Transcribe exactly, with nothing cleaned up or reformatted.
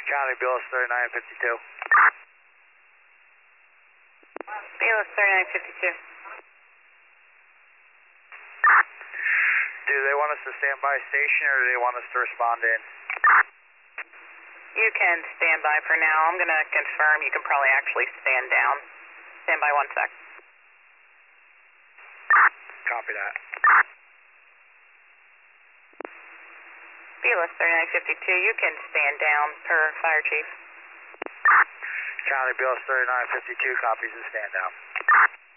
County Bill thirty-nine fifty-two. Bill thirty-nine fifty-two. Do they want us to stand by station or do they want us to respond in? You can stand by for now. I'm going to confirm. You can probably actually stand down. Stand by one sec. Copy that. B L S thirty-nine fifty-two, you can stand down per fire chief. County Bill thirty-nine fifty-two copies and stand down.